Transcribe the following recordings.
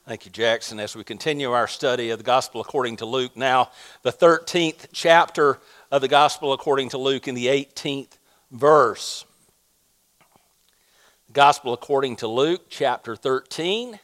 Thank you, Jackson. As we continue our study of the Gospel according to Luke, now the 13th chapter of the Gospel according to Luke in the 18th verse. Gospel according to Luke, chapter 13,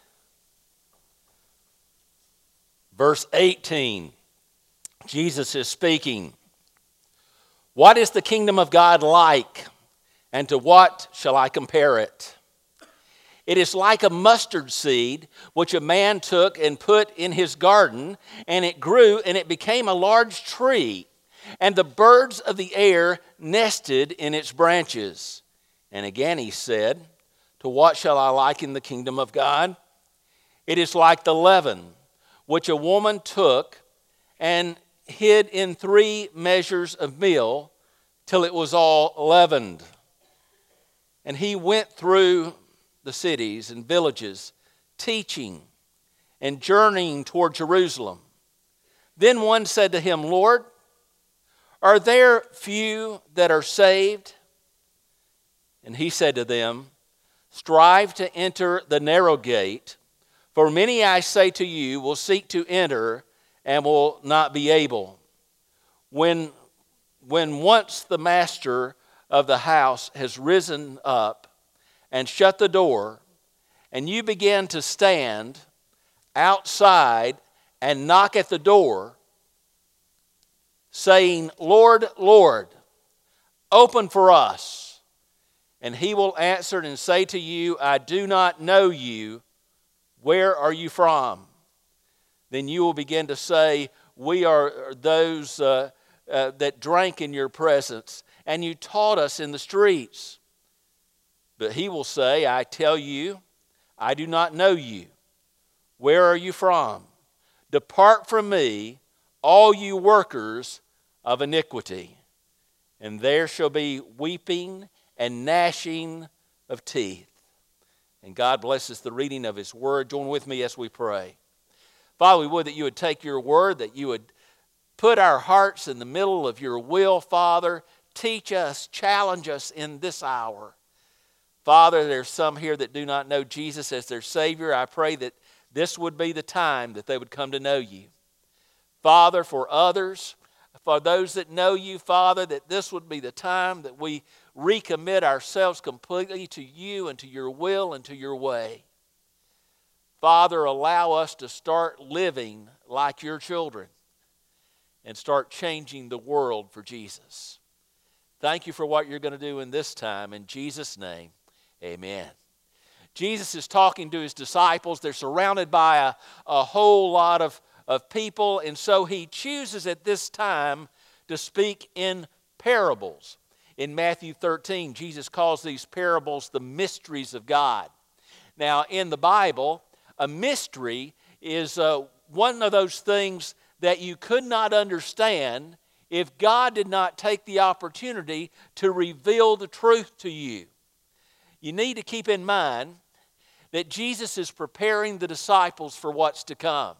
verse 18. Jesus is speaking. What is the kingdom of God like, and to what shall I compare it? It is like a mustard seed, which a man took and put in his garden, and it grew, and it became a large tree, and the birds of the air nested in its branches. And again he said, to what shall I liken the kingdom of God? It is like the leaven, which a woman took and hid in 3 measures of meal, till it was all leavened. And he went through the cities and villages, teaching and journeying toward Jerusalem. Then one said to him, Lord, are there few that are saved? And he said to them, strive to enter the narrow gate, for many, I say to you, will seek to enter and will not be able. When once the master of the house has risen up and shut the door, and you begin to stand outside and knock at the door, saying, Lord, Lord, open for us. And he will answer and say to you, I do not know you. Where are you from? Then you will begin to say, we are those that drank in your presence, and you taught us in the streets. But he will say, I tell you, I do not know you. Where are you from? Depart from me, all you workers of iniquity. And there shall be weeping and gnashing of teeth. And God blesses the reading of His Word. Join with me as we pray. Father, we would that you would take your Word, that you would put our hearts in the middle of your will, Father. Teach us, challenge us in this hour. Father, there's some here that do not know Jesus as their Savior. I pray that this would be the time that they would come to know you. Father, for others, for those that know you, Father, that this would be the time that we recommit ourselves completely to you and to your will and to your way. Father, allow us to start living like your children and start changing the world for Jesus. Thank you for what you're going to do in this time. In Jesus' name, amen. Jesus is talking to his disciples. They're surrounded by a whole lot of people, and so he chooses at this time to speak in parables. In Matthew 13, Jesus calls these parables the mysteries of God. Now, in the Bible, a mystery is one of those things that you could not understand if God did not take the opportunity to reveal the truth to you. You need to keep in mind that Jesus is preparing the disciples for what's to come.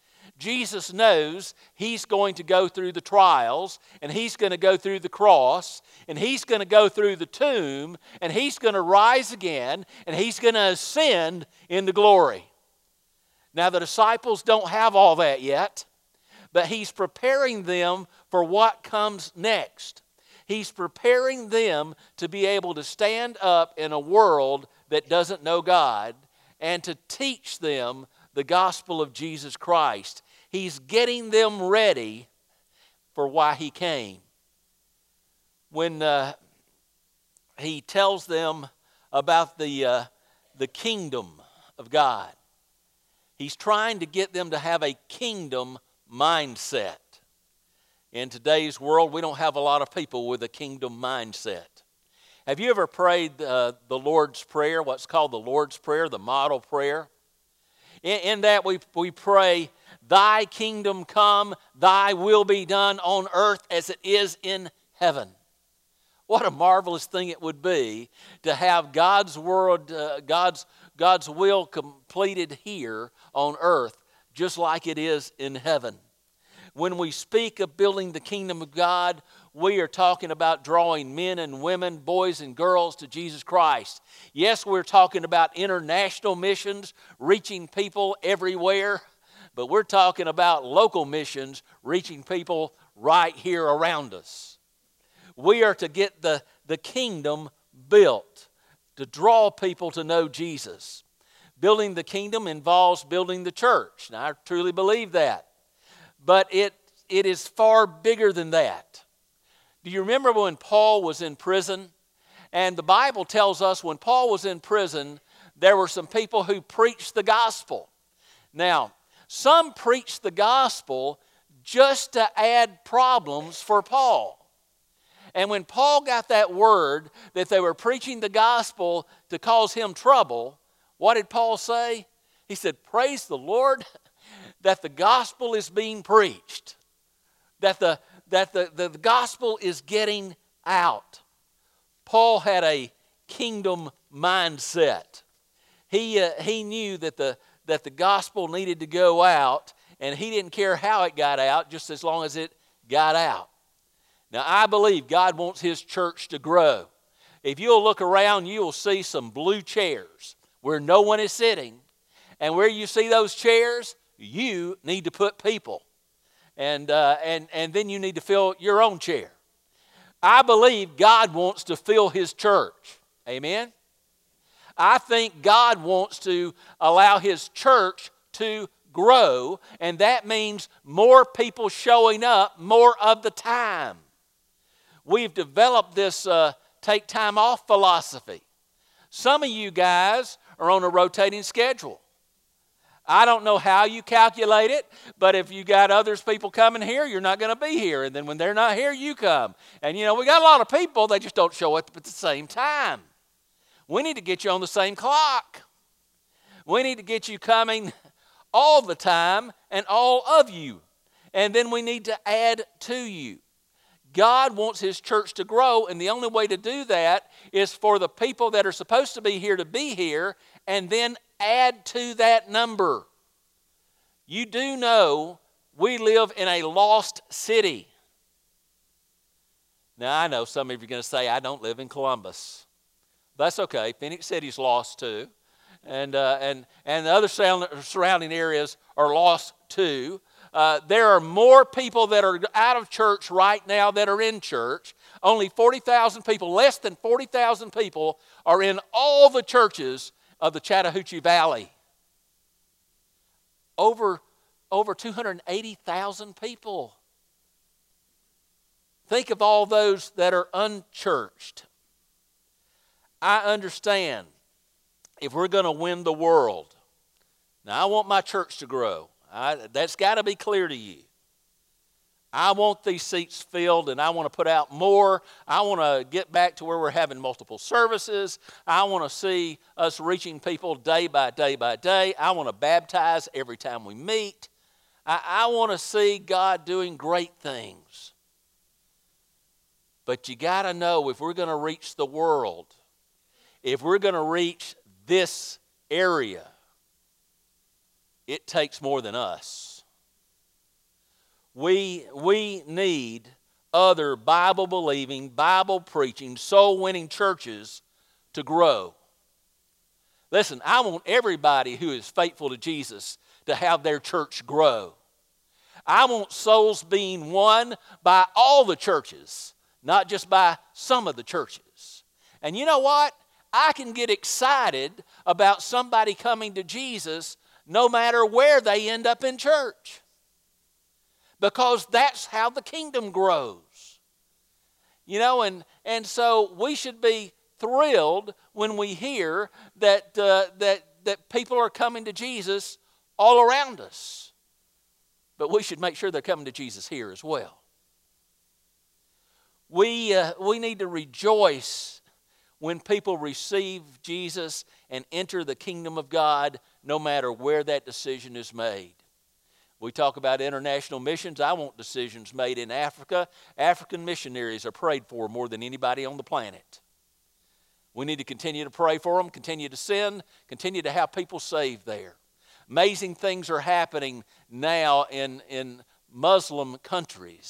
Jesus knows he's going to go through the trials, and he's going to go through the cross, and he's going to go through the tomb, and he's going to rise again, and he's going to ascend into glory. Now, the disciples don't have all that yet, but he's preparing them for what comes next. He's preparing them to be able to stand up in a world that doesn't know God and to teach them the gospel of Jesus Christ. He's getting them ready for why he came. When he tells them about the kingdom of God, he's trying to get them to have a kingdom mindset. In today's world, we don't have a lot of people with a kingdom mindset. Have you ever prayed the Lord's Prayer, what's called the Lord's Prayer, the model prayer? In that we pray, thy kingdom come, thy will be done on earth as it is in heaven. What a marvelous thing it would be to have God's word, God's will completed here on earth just like it is in heaven. When we speak of building the kingdom of God, we are talking about drawing men and women, boys and girls to Jesus Christ. Yes, we're talking about international missions, reaching people everywhere, but we're talking about local missions, reaching people right here around us. We are to get the kingdom built, to draw people to know Jesus. Building the kingdom involves building the church. Now, I truly believe that. But it is far bigger than that. Do you remember when Paul was in prison? And the Bible tells us when Paul was in prison, there were some people who preached the gospel. Now, some preached the gospel just to add problems for Paul. And when Paul got that word that they were preaching the gospel to cause him trouble, what did Paul say? He said, praise the Lord that the gospel is being preached, that the gospel is getting out. Paul had a kingdom mindset. He knew that the gospel needed to go out, and he didn't care how it got out, just as long as it got out. Now, I believe God wants His church to grow. If you'll look around, you'll see some blue chairs where no one is sitting. And where you see those chairs, you need to put people. And then you need to fill your own chair. I believe God wants to fill His church. Amen? I think God wants to allow His church to grow, and that means more people showing up more of the time. We've developed this take time off philosophy. Some of you guys are on a rotating schedule. I don't know how you calculate it, but if you got people coming here, you're not going to be here. And then when they're not here, you come. And we got a lot of people, they just don't show up at the same time. We need to get you on the same clock. We need to get you coming all the time and all of you. And then we need to add to you. God wants His church to grow, and the only way to do that is for the people that are supposed to be here, and then add to that number. You do know we live in a lost city. Now, I know some of you are going to say, I don't live in Columbus. That's okay. Phoenix City's lost too. And the other surrounding areas are lost too. There are more people that are out of church right now that are in church. Only 40,000 people, less than 40,000 people are in all the churches of the Chattahoochee Valley. Over 280,000 people. Think of all those that are unchurched. I understand if we're going to win the world. Now, I want my church to grow. That's got to be clear to you. I want these seats filled, and I want to put out more. I want to get back to where we're having multiple services. I want to see us reaching people day by day by day. I want to baptize every time we meet. I want to see God doing great things. But you got to know, if we're going to reach the world, if we're going to reach this area, it takes more than us. We need other Bible-believing, Bible-preaching, soul-winning churches to grow. Listen, I want everybody who is faithful to Jesus to have their church grow. I want souls being won by all the churches, not just by some of the churches. And you know what? I can get excited about somebody coming to Jesus no matter where they end up in church. Because that's how the kingdom grows. And so we should be thrilled when we hear that people are coming to Jesus all around us. But we should make sure they're coming to Jesus here as well. We need to rejoice when people receive Jesus and enter the kingdom of God, no matter where that decision is made. We talk about international missions. I want decisions made in Africa. African missionaries are prayed for more than anybody on the planet. We need to continue to pray for them, continue to send, continue to have people saved there. Amazing things are happening now in Muslim countries.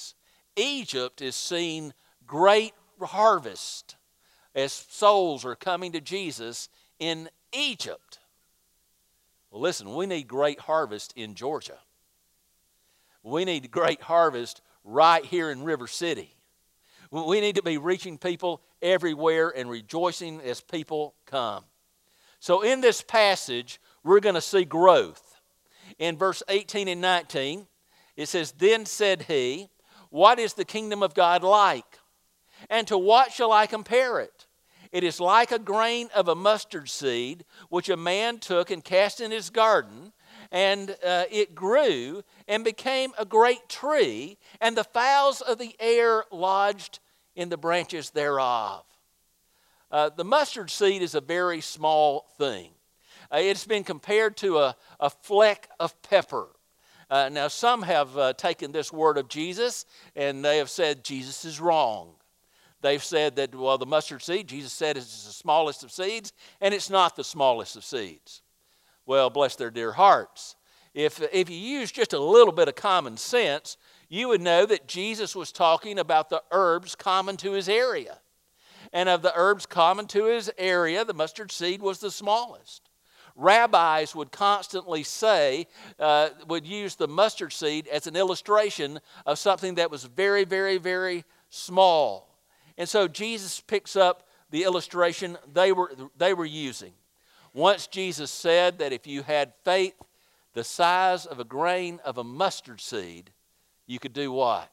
Egypt is seeing great harvest as souls are coming to Jesus in Egypt. Well, listen, we need great harvest in Georgia. We need great harvest right here in River City. We need to be reaching people everywhere and rejoicing as people come. So in this passage, we're going to see growth. In verse 18 and 19, it says, "Then said he, what is the kingdom of God like? And to what shall I compare it? It is like a grain of a mustard seed, which a man took and cast in his garden, and it grew and became a great tree, and the fowls of the air lodged in the branches thereof." The mustard seed is a very small thing. It's been compared to a fleck of pepper. Now, some have taken this word of Jesus, and they have said Jesus is wrong. They've said that, well, the mustard seed, Jesus said, is the smallest of seeds, and it's not the smallest of seeds. Well, bless their dear hearts. If you use just a little bit of common sense, you would know that Jesus was talking about the herbs common to his area. And of the herbs common to his area, the mustard seed was the smallest. Rabbis would constantly say, would use the mustard seed as an illustration of something that was very, very, very small. And so Jesus picks up the illustration they were using. Once Jesus said that if you had faith the size of a grain of a mustard seed, you could do what?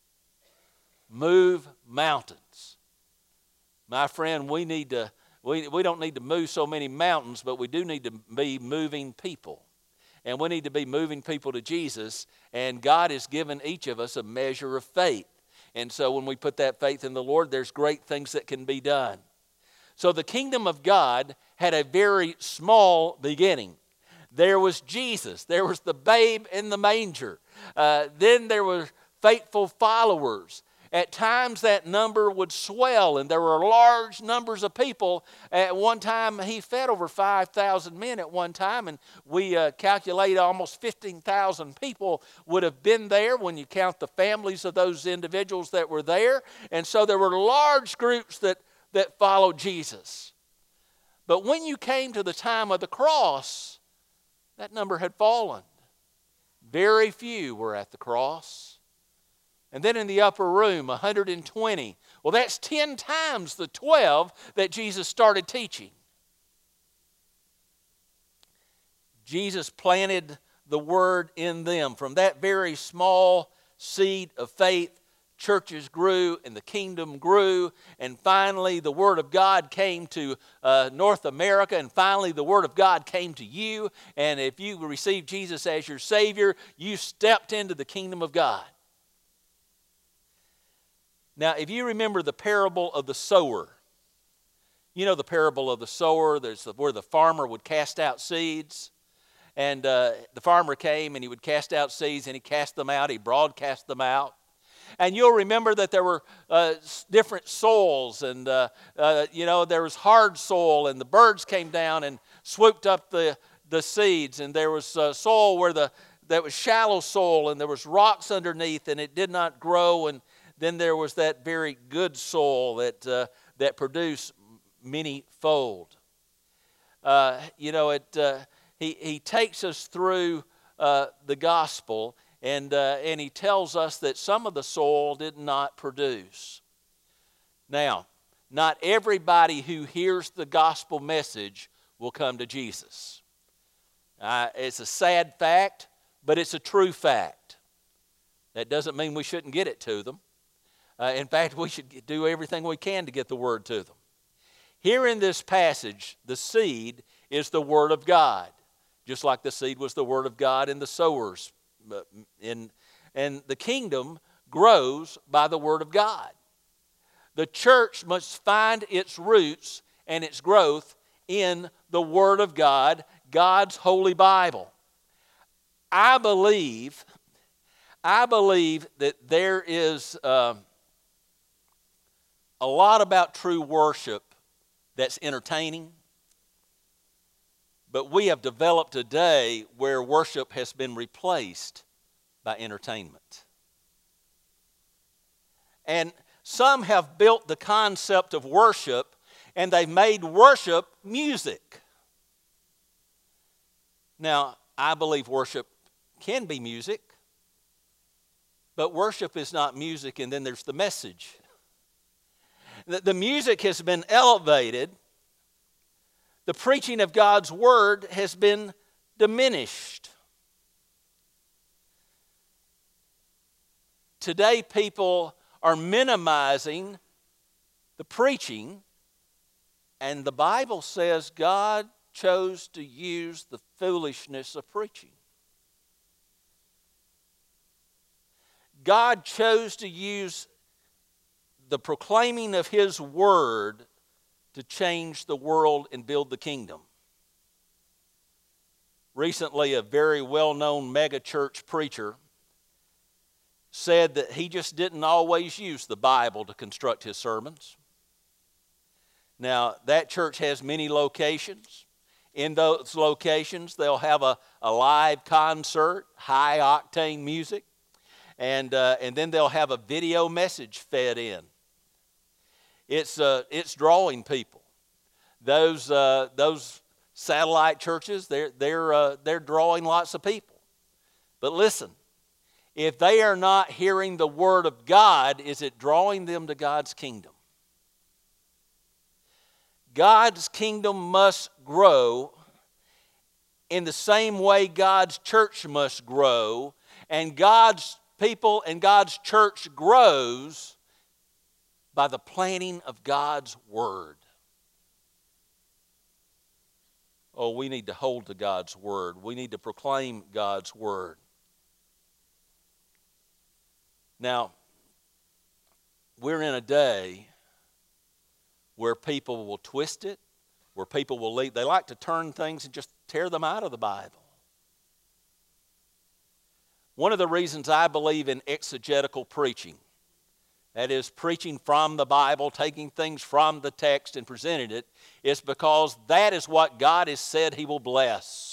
Move mountains. My friend, we don't need to move so many mountains, but we do need to be moving people. And we need to be moving people to Jesus, and God has given each of us a measure of faith. And so when we put that faith in the Lord, there's great things that can be done. So the kingdom of God had a very small beginning. There was Jesus. There was the babe in the manger. Then there were faithful followers. At times that number would swell, and there were large numbers of people. At one time, he fed over 5,000 men at one time, and we calculate almost 15,000 people would have been there when you count the families of those individuals that were there. And so there were large groups that followed Jesus. But when you came to the time of the cross, that number had fallen. Very few were at the cross. And then in the upper room, 120. Well, that's 10 times the 12 that Jesus started teaching. Jesus planted the word in them. From that very small seed of faith, churches grew and the kingdom grew. And finally, the word of God came to North America. And finally, the word of God came to you. And if you received Jesus as your Savior, you stepped into the kingdom of God. Now, if you remember the parable of the sower, you know the parable of the sower, where the farmer would cast out seeds. And the farmer came and he would cast out seeds, and he cast them out, he broadcast them out. And you'll remember that there were different soils, and there was hard soil, and the birds came down and swooped up the seeds. And there was soil that was shallow soil, and there was rocks underneath, and it did not grow. And then there was that very good soil that produced many-fold. He takes us through the gospel, and he tells us that some of the soil did not produce. Now, not everybody who hears the gospel message will come to Jesus. It's a sad fact, but it's a true fact. That doesn't mean we shouldn't get it to them. In fact, we should do everything we can to get the word to them. Here in this passage, the seed is the word of God, just like the seed was the word of God in the sowers. And the kingdom grows by the word of God. The church must find its roots and its growth in the word of God, God's holy Bible. I believe that there is a lot about true worship that's entertaining, but we have developed a day where worship has been replaced by entertainment. And some have built the concept of worship, and they've made worship music. Now, I believe worship can be music, but worship is not music, and then there's the message. The music has been elevated. The preaching of God's word has been diminished. Today, people are minimizing the preaching, and the Bible says God chose to use the foolishness of preaching. God chose to use the proclaiming of His word to change the world and build the kingdom. Recently, a very well-known megachurch preacher said that he just didn't always use the Bible to construct his sermons. Now, that church has many locations. In those locations, they'll have a live concert, high-octane music, and then they'll have a video message fed in. It's drawing people. Those satellite churches, they're drawing lots of people. But listen, if they are not hearing the word of God, is it drawing them to God's kingdom? God's kingdom must grow in the same way God's church must grow, and God's people and God's church grows by the planting of God's word. Oh, we need to hold to God's word. We need to proclaim God's word. Now, we're in a day where people will twist it, where people will leave. They like to turn things and just tear them out of the Bible. One of the reasons I believe in exegetical preaching, that is, preaching from the Bible, taking things from the text and presenting it, is because that is what God has said He will bless.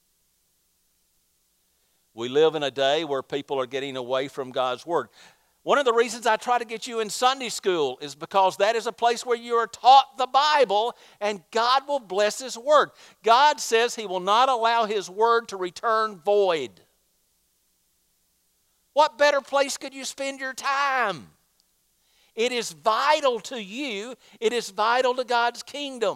We live in a day where people are getting away from God's word. One of the reasons I try to get you in Sunday school is because that is a place where you are taught the Bible, and God will bless His word. God says He will not allow His word to return void. What better place could you spend your time? It is vital to you. It is vital to God's kingdom.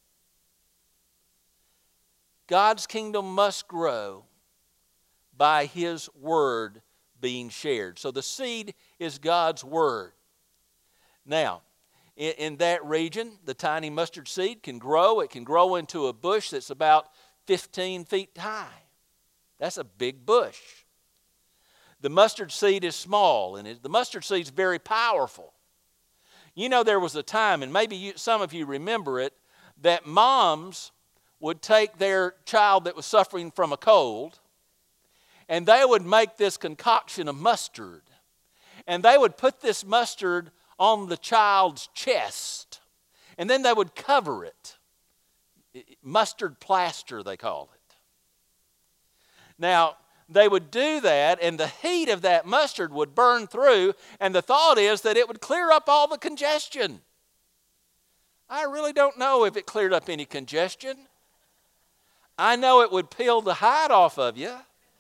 God's kingdom must grow by His word being shared. So the seed is God's word. Now, in that region, the tiny mustard seed can grow. It can grow into a bush that's about 15 feet high. That's a big bush. The mustard seed is small, and the mustard seed is very powerful. You know, there was a time, and maybe some of you remember it, that moms would take their child that was suffering from a cold, and they would make this concoction of mustard, and they would put this mustard on the child's chest, and then they would cover it. Mustard plaster, they call it. Now, they would do that, and the heat of that mustard would burn through, and the thought is that it would clear up all the congestion. I really don't know if it cleared up any congestion. I know it would peel the hide off of you.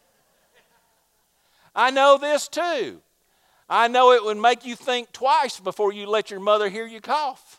I know this too. I know it would make you think twice before you let your mother hear you cough.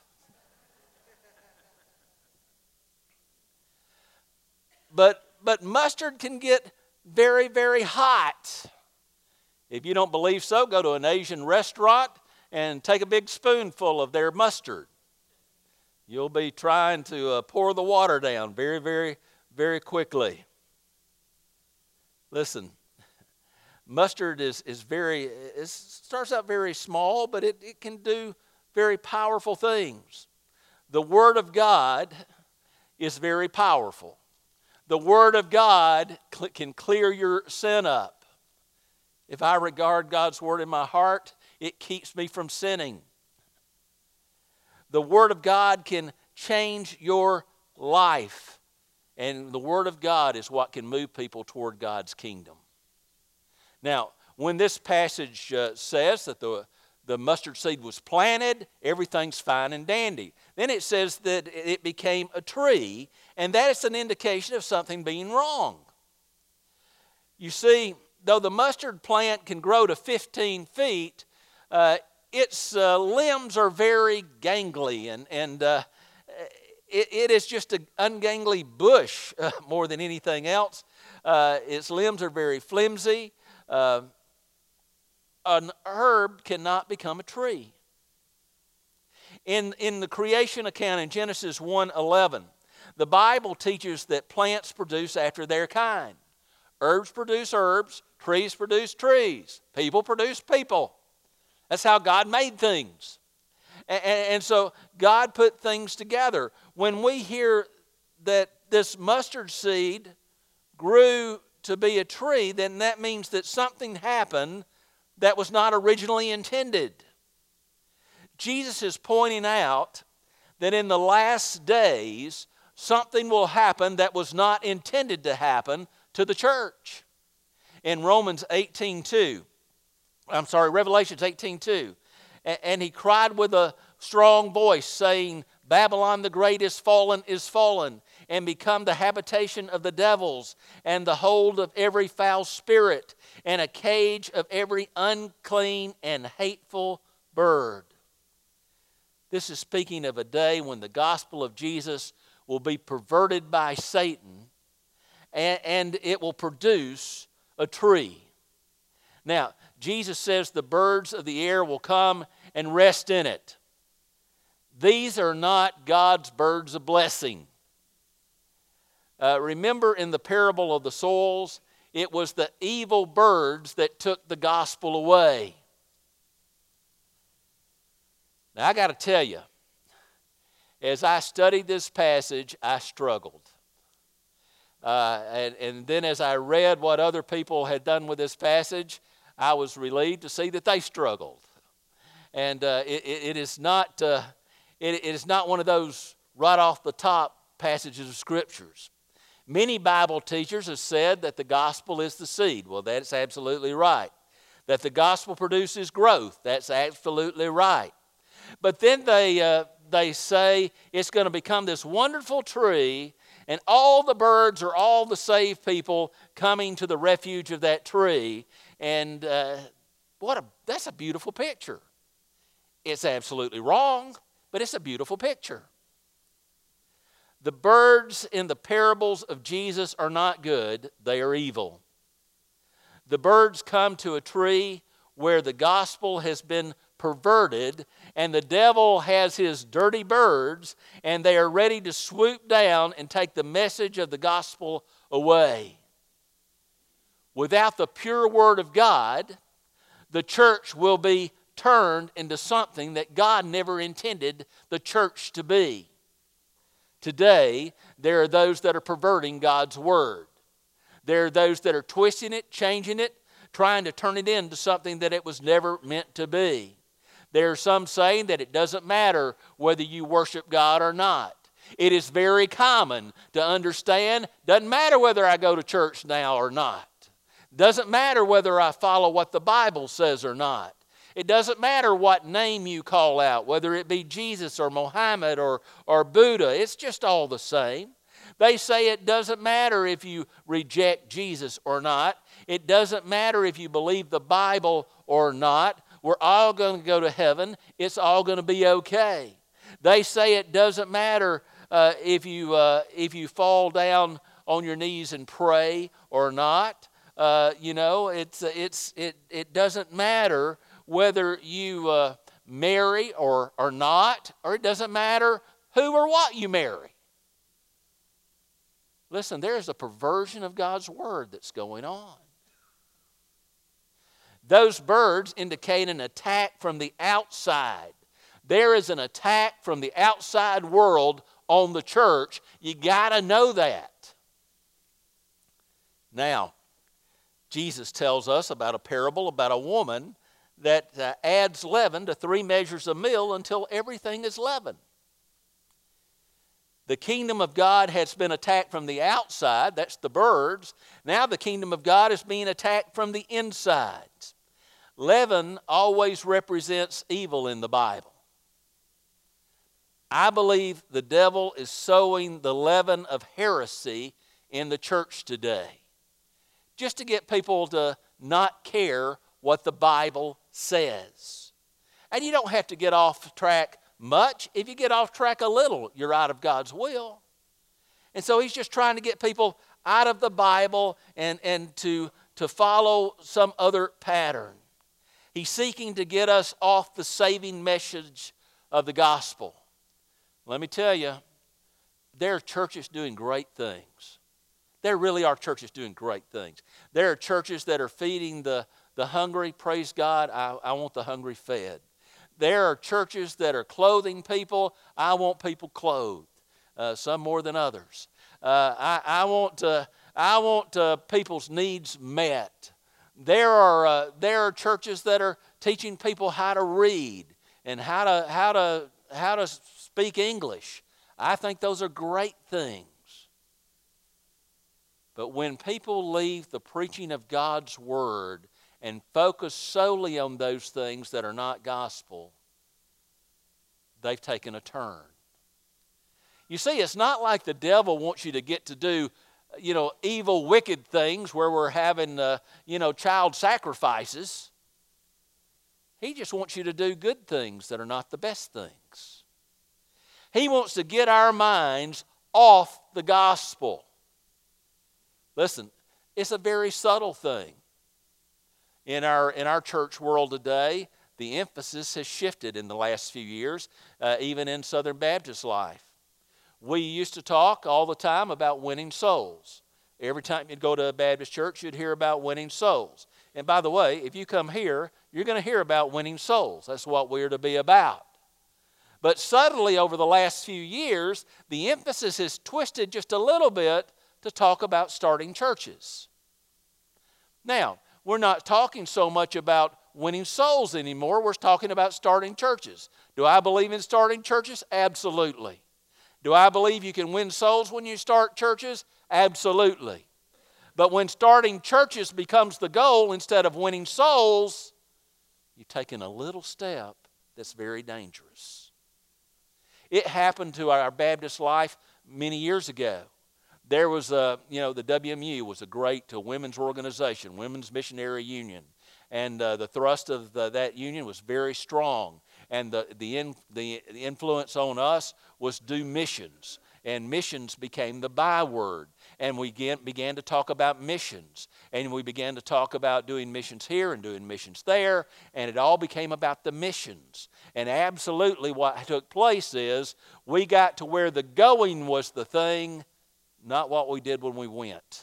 But mustard can get very, very hot. If you don't believe so, go to an Asian restaurant and take a big spoonful of their mustard. You'll be trying to pour the water down very, very, very quickly. Listen, mustard it starts out very small, but it can do very powerful things. The Word of God is very powerful. The Word of God can clear your sin up. If I regard God's Word in my heart, it keeps me from sinning. The Word of God can change your life. And the Word of God is what can move people toward God's kingdom. Now, when this passage says that the mustard seed was planted, everything's fine and dandy. Then it says that it became a tree, and that is an indication of something being wrong. You see, though the mustard plant can grow to 15 feet, its limbs are very gangly, and it is just an ungangly bush more than anything else. Its limbs are very flimsy. An herb cannot become a tree. In the creation account in Genesis 1:11, the Bible teaches that plants produce after their kind. Herbs produce herbs, trees produce trees, people produce people. That's how God made things. And so God put things together. When we hear that this mustard seed grew to be a tree, then that means that something happened that was not originally intended. Jesus is pointing out that in the last days, something will happen that was not intended to happen to the church. In Revelations 18:2, and he cried with a strong voice, saying, Babylon the great is fallen, and become the habitation of the devils, and the hold of every foul spirit, and a cage of every unclean and hateful bird. This is speaking of a day when the gospel of Jesus will be perverted by Satan, and it will produce a tree. Now, Jesus says the birds of the air will come and rest in it. These are not God's birds of blessing. Remember in the parable of the soils, it was the evil birds that took the gospel away. Now I got to tell you, as I studied this passage, I struggled. And then as I read what other people had done with this passage, I was relieved to see that they struggled. And it is not one of those right off the top passages of Scriptures. Many Bible teachers have said that the gospel is the seed. Well, that's absolutely right. That the gospel produces growth. That's absolutely right. But then they say it's going to become this wonderful tree, and all the birds or all the saved people coming to the refuge of that tree. And that's a beautiful picture. It's absolutely wrong, but it's a beautiful picture. The birds in the parables of Jesus are not good, they are evil. The birds come to a tree where the gospel has been perverted, and the devil has his dirty birds, and they are ready to swoop down and take the message of the gospel away. Without the pure word of God, the church will be turned into something that God never intended the church to be. Today, there are those that are perverting God's word. There are those that are twisting it, changing it, trying to turn it into something that it was never meant to be. There are some saying that it doesn't matter whether you worship God or not. It is very common to understand, doesn't matter whether I go to church now or not. Doesn't matter whether I follow what the Bible says or not. It doesn't matter what name you call out, whether it be Jesus or Mohammed or Buddha. It's just all the same. They say it doesn't matter if you reject Jesus or not. It doesn't matter if you believe the Bible or not. We're all going to go to heaven. It's all going to be okay. They say it doesn't matter if you fall down on your knees and pray or not. It doesn't matter whether you marry or not, or it doesn't matter who or what you marry. Listen, there's a perversion of God's word that's going on. Those birds indicate an attack from the outside. There is an attack from the outside world on the church. You got to know that. Now, Jesus tells us about a parable about a woman that adds leaven to 3 measures of meal until everything is leavened. The kingdom of God has been attacked from the outside. That's the birds. Now the kingdom of God is being attacked from the inside. Leaven always represents evil in the Bible. I believe the devil is sowing the leaven of heresy in the church today, just to get people to not care what the Bible says. And you don't have to get off track much. If you get off track a little, you're out of God's will. And so he's just trying to get people out of the Bible and to follow some other pattern. He's seeking to get us off the saving message of the gospel. Let me tell you, there are churches doing great things. There really are churches doing great things. There are churches that are feeding the hungry. Praise God, I want the hungry fed. There are churches that are clothing people. I want people clothed, some more than others. I want people's needs met. There are churches that are teaching people how to read and how to speak English. I think those are great things. But when people leave the preaching of God's Word and focus solely on those things that are not gospel, they've taken a turn. You see, it's not like the devil wants you to get to do, evil, wicked things where we're having, child sacrifices. He just wants you to do good things that are not the best things. He wants to get our minds off the gospel. Listen, it's a very subtle thing. In our church world today, the emphasis has shifted in the last few years, even in Southern Baptist life. We used to talk all the time about winning souls. Every time you'd go to a Baptist church, you'd hear about winning souls. And by the way, if you come here, you're going to hear about winning souls. That's what we're to be about. But suddenly, over the last few years, the emphasis has twisted just a little bit to talk about starting churches. Now, we're not talking so much about winning souls anymore. We're talking about starting churches. Do I believe in starting churches? Absolutely. Do I believe you can win souls when you start churches? Absolutely. But when starting churches becomes the goal instead of winning souls, you've taken a little step that's very dangerous. It happened to our Baptist life many years ago. There was the WMU was a great women's organization, Women's Missionary Union. And the thrust of that union was very strong. And the influence on us was do missions. And missions became the byword. And we began to talk about missions. And we began to talk about doing missions here and doing missions there. And it all became about the missions. And absolutely what took place is we got to where the going was the thing, not what we did when we went.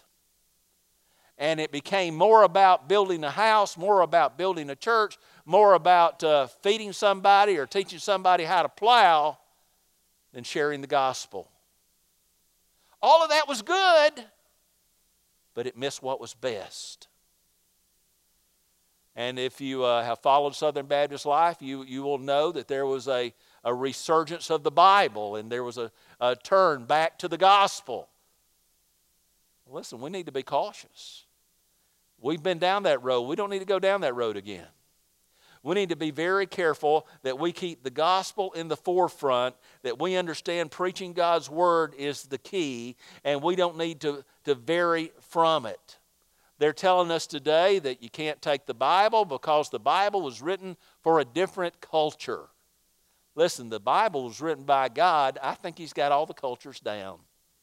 And it became more about building a house, more about building a church, more about feeding somebody or teaching somebody how to plow than sharing the gospel. All of that was good, but it missed what was best. And if you have followed Southern Baptist life, you will know that there was a resurgence of the Bible and there was a turn back to the gospel. Listen, we need to be cautious. We've been down that road. We don't need to go down that road again. We need to be very careful that we keep the gospel in the forefront, that we understand preaching God's word is the key, and we don't need to vary from it. They're telling us today that you can't take the Bible because the Bible was written for a different culture. Listen, the Bible was written by God. I think He's got all the cultures down.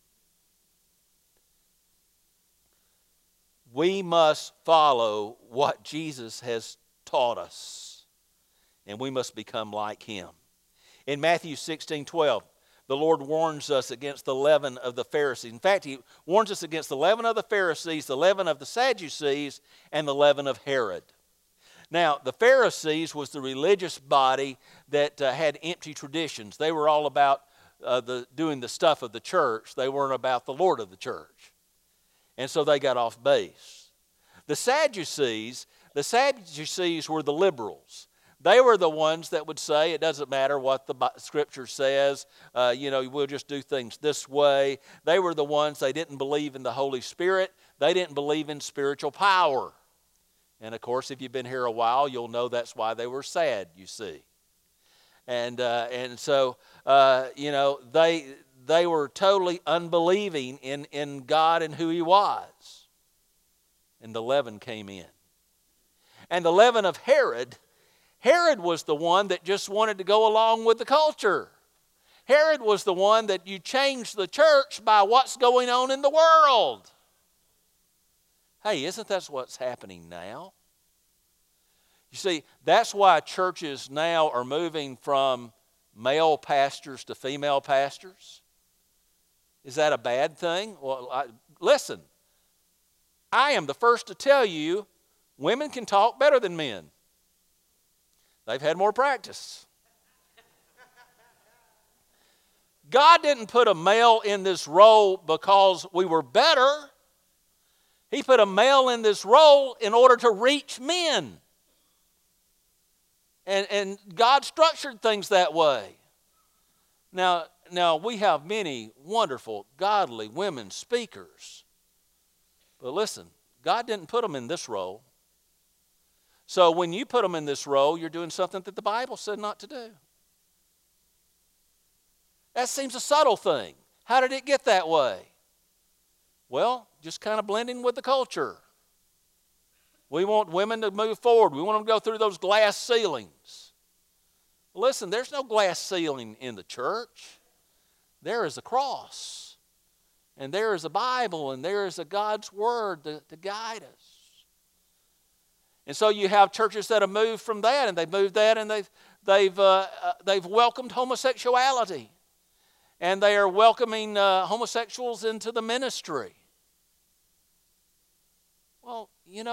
We must follow what Jesus has taught us, and we must become like Him. In Matthew 16:12, the Lord warns us against the leaven of the Pharisees. In fact, He warns us against the leaven of the Pharisees, the leaven of the Sadducees, and the leaven of Herod. Now, the Pharisees was the religious body that had empty traditions. They were all about doing the stuff of the church. They weren't about the Lord of the church. And so they got off base. The Sadducees were the liberals. They were the ones that would say it doesn't matter what the Scripture says, we'll just do things this way. They were the ones, they didn't believe in the Holy Spirit. They didn't believe in spiritual power. And of course, if you've been here a while, you'll know that's why they were sad, you see. And so, they were totally unbelieving in God and who He was. And the leaven came in. And the leaven of Herod was the one that just wanted to go along with the culture. Herod was the one that you changed the church by what's going on in the world. Hey, isn't that what's happening now? You see, that's why churches now are moving from male pastors to female pastors. Is that a bad thing? Well, listen, I am the first to tell you women can talk better than men. They've had more practice. God didn't put a male in this role because we were better. He put a male in this role in order to reach men. And God structured things that way. Now we have many wonderful, godly women speakers. But listen, God didn't put them in this role. So when you put them in this role, you're doing something that the Bible said not to do. That seems a subtle thing. How did it get that way? Well, just kind of blending with the culture. We want women to move forward. We want them to go through those glass ceilings. Listen, there's no glass ceiling in the church. There is a cross. And there is a Bible. And there is a God's Word to guide us. And so you have churches that have moved from that. And they've moved that and they've welcomed homosexuality. And they are welcoming homosexuals into the ministry. Well,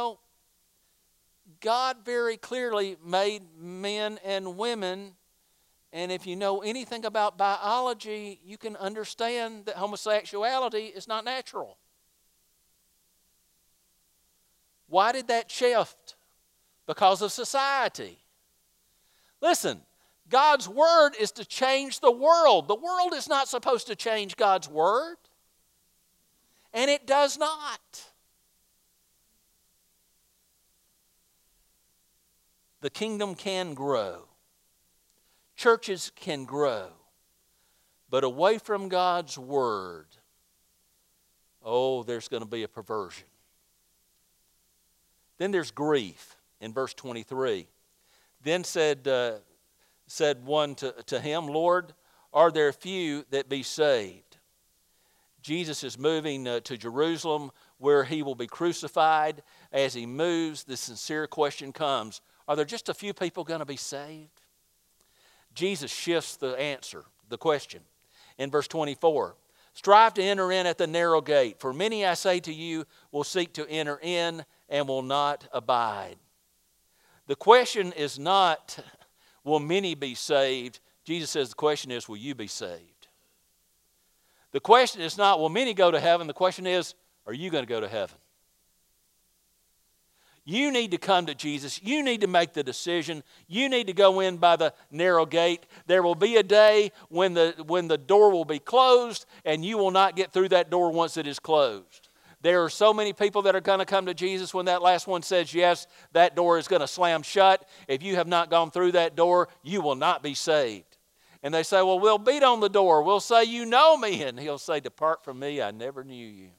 God very clearly made men and women, and if you know anything about biology, you can understand that homosexuality is not natural. Why did that shift? Because of society. Listen, God's Word is to change the world. The world is not supposed to change God's Word, and it does not. The kingdom can grow. Churches can grow. But away from God's Word, there's going to be a perversion. Then there's grief in verse 23. Then said one to him, Lord, are there few that be saved? Jesus is moving to Jerusalem where he will be crucified. As he moves, the sincere question comes, are there just a few people going to be saved? Jesus shifts the answer, the question. In verse 24, strive to enter in at the narrow gate, for many, I say to you, will seek to enter in and will not abide. The question is not, will many be saved? Jesus says the question is, will you be saved? The question is not, will many go to heaven? The question is, are you going to go to heaven? You need to come to Jesus. You need to make the decision. You need to go in by the narrow gate. There will be a day when the door will be closed and you will not get through that door once it is closed. There are so many people that are going to come to Jesus when that last one says yes, that door is going to slam shut. If you have not gone through that door, you will not be saved. And they say, well, we'll beat on the door. We'll say, you know me. And he'll say, depart from me, I never knew you.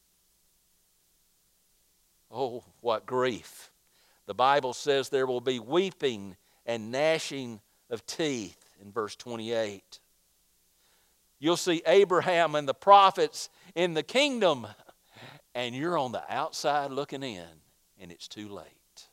Oh, what grief. The Bible says there will be weeping and gnashing of teeth in verse 28. You'll see Abraham and the prophets in the kingdom, and you're on the outside looking in, and it's too late.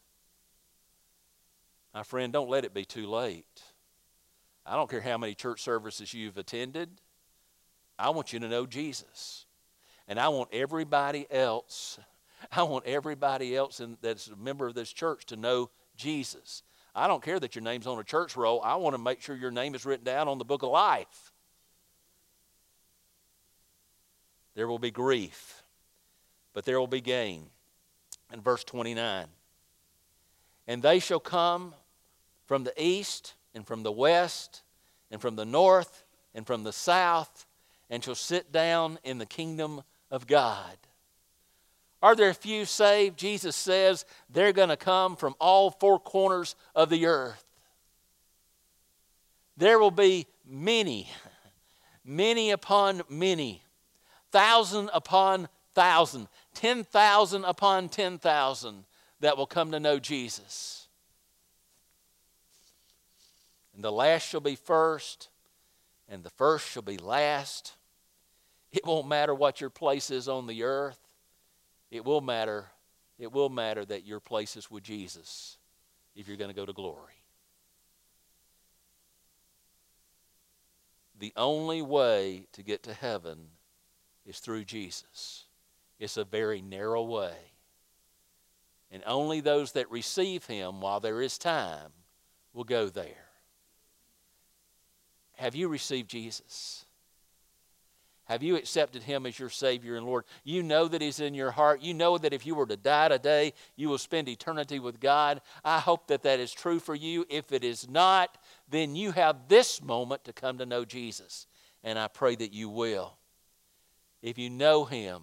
My friend, don't let it be too late. I don't care how many church services you've attended. I want you to know Jesus. And I want everybody else that's a member of this church to know Jesus. I don't care that your name's on a church roll. I want to make sure your name is written down on the book of life. There will be grief, but there will be gain. In verse 29, and they shall come from the east and from the west and from the north and from the south and shall sit down in the kingdom of God. Are there few saved? Jesus says they're going to come from all four corners of the earth. There will be many, many upon many, 1,000 upon 1,000, 10,000 upon 10,000 that will come to know Jesus. And the last shall be first, and the first shall be last. It won't matter what your place is on the earth. It will matter that your place is with Jesus if you're going to go to glory. The only way to get to heaven is through Jesus. It's a very narrow way. And only those that receive him while there is time will go there. Have you received Jesus? Have you accepted him as your Savior and Lord? You know that he's in your heart. You know that if you were to die today, you will spend eternity with God. I hope that that is true for you. If it is not, then you have this moment to come to know Jesus. And I pray that you will. If you know him,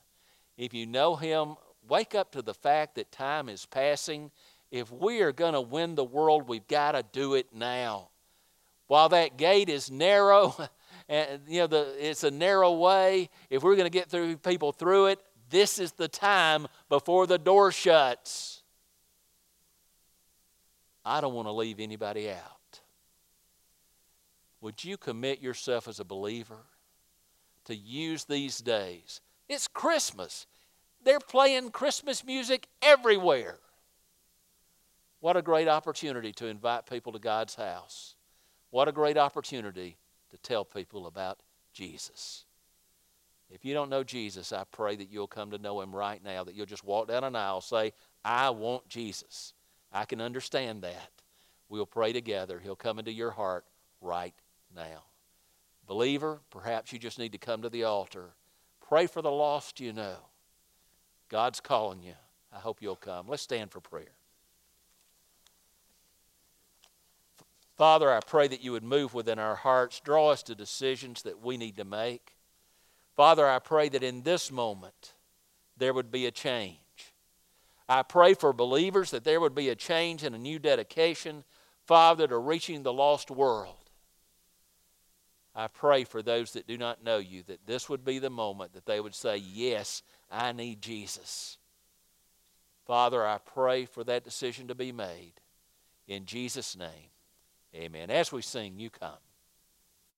wake up to the fact that time is passing. If we are going to win the world, we've got to do it now. While that gate is narrow, and it's a narrow way, if we're going to get people through it, this is the time before the door shuts. I don't want to leave anybody out. Would you commit yourself as a believer to use these days? It's Christmas. They're playing Christmas music everywhere. What a great opportunity to invite people to God's house. What a great opportunity to tell people about Jesus. If you don't know Jesus, I pray that you'll come to know him right now, that you'll just walk down an aisle, say, I want Jesus. I can understand that. We'll pray together. He'll come into your heart right now. Believer, perhaps you just need to come to the altar. Pray for the lost you know. God's calling you. I hope you'll come. Let's stand for prayer. Father, I pray that you would move within our hearts, draw us to decisions that we need to make. Father, I pray that in this moment there would be a change. I pray for believers that there would be a change and a new dedication, Father, to reaching the lost world. I pray for those that do not know you, that this would be the moment that they would say, yes, I need Jesus. Father, I pray for that decision to be made. In Jesus' name. Amen. As we sing, you come.